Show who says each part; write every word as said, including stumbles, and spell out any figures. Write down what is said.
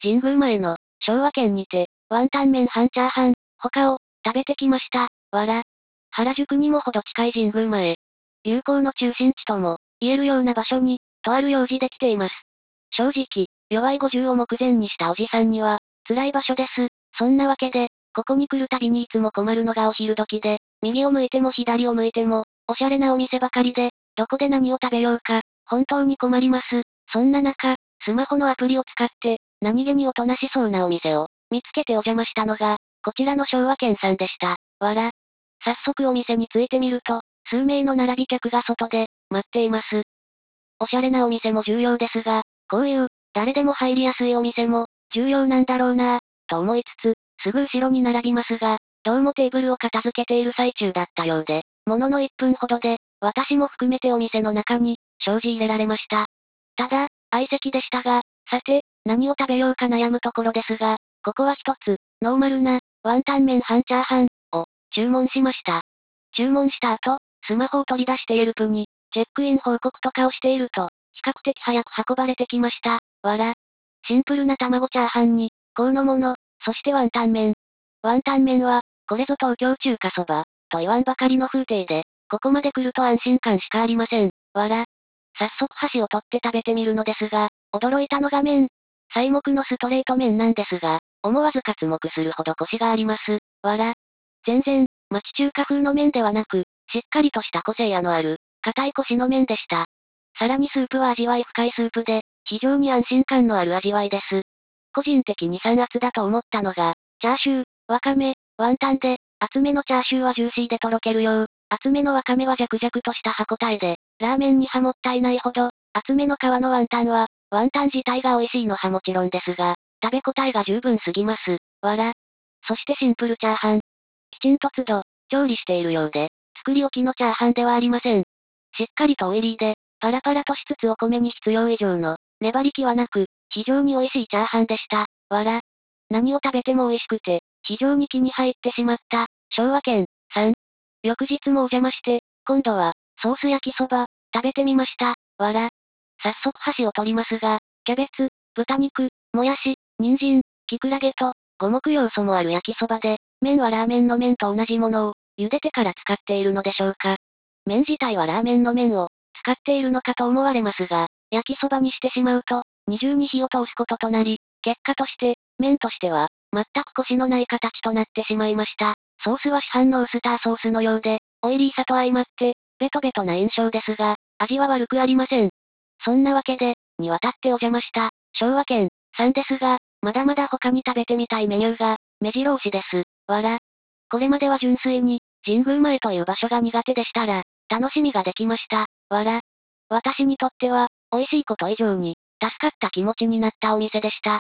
Speaker 1: 神宮前の、昭和軒にて、ワンタン麺半チャーハン、他を、食べてきました。わら。原宿にもほど近い神宮前。友好の中心地とも、言えるような場所に、とある用事で来ています。正直、弱いごじゅうを目前にしたおじさんには、辛い場所です。そんなわけで、ここに来るたびにいつも困るのがお昼時で、右を向いても左を向いても、おしゃれなお店ばかりで、どこで何を食べようか、本当に困ります。そんな中、スマホのアプリを使って、何気におとなしそうなお店を、見つけてお邪魔したのが、こちらの昭和軒さんでした。わら。早速お店に着いてみると、数名の並び客が外で、待っています。おしゃれなお店も重要ですが、こういう、誰でも入りやすいお店も、重要なんだろうなぁ、と思いつつ、すぐ後ろに並びますが、どうもテーブルを片付けている最中だったようで、もののいっぷんほどで、私も含めてお店の中に、障子入れられました。ただ、相席でしたが、さて、何を食べようか悩むところですが、ここは一つ、ノーマルな、ワンタン麺半チャーハン、を、注文しました。注文した後、スマホを取り出してイェルプに、チェックイン報告とかをしていると、比較的早く運ばれてきました。わら。シンプルな卵チャーハンに、香のもの、そしてワンタン麺。ワンタン麺は、これぞ東京中華そば、と言わんばかりの風景で、ここまで来ると安心感しかありません。わら。早速箸を取って食べてみるのですが、驚いたのが麺。材木のストレート麺なんですが、思わず刮目するほどコシがあります。わら。全然、町中華風の麺ではなく、しっかりとした個性あのある、硬いコシの麺でした。さらにスープは味わい深いスープで、非常に安心感のある味わいです。個人的にさん圧だと思ったのが、チャーシュー、わかめ、ワンタンで、厚めのチャーシューはジューシーでとろけるよう、厚めのわかめはジャクジャクとした歯ごたえで、ラーメンに歯もったいないほど、厚めの皮のワンタンは、ワンタン自体が美味しいのはもちろんですが、食べ応えが十分すぎます。わら。そしてシンプルチャーハン。きちんと都度、調理しているようで、作り置きのチャーハンではありません。しっかりとオイリーで、パラパラとしつつお米に必要以上の、粘り気はなく、非常に美味しいチャーハンでした。わら。何を食べても美味しくて、非常に気に入ってしまった、昭和軒、さん。翌日もお邪魔して、今度は、ソース焼きそば、食べてみました。わら。早速箸を取りますが、キャベツ、豚肉、もやし、人参、キクラゲと、五目要素もある焼きそばで、麺はラーメンの麺と同じものを、茹でてから使っているのでしょうか。麺自体はラーメンの麺を、使っているのかと思われますが、焼きそばにしてしまうと、二重に火を通すこととなり、結果として、麺としては、全くコシのない形となってしまいました。ソースは市販のウスターソースのようで、オイリーさと相まって、ベトベトな印象ですが、味は悪くありません。そんなわけで、にわたってお邪魔した、昭和軒、さんですが、まだまだ他に食べてみたいメニューが、目白押しです。わら。これまでは純粋に、神宮前という場所が苦手でしたら、楽しみができました。わら。私にとっては、美味しいこと以上に、助かった気持ちになったお店でした。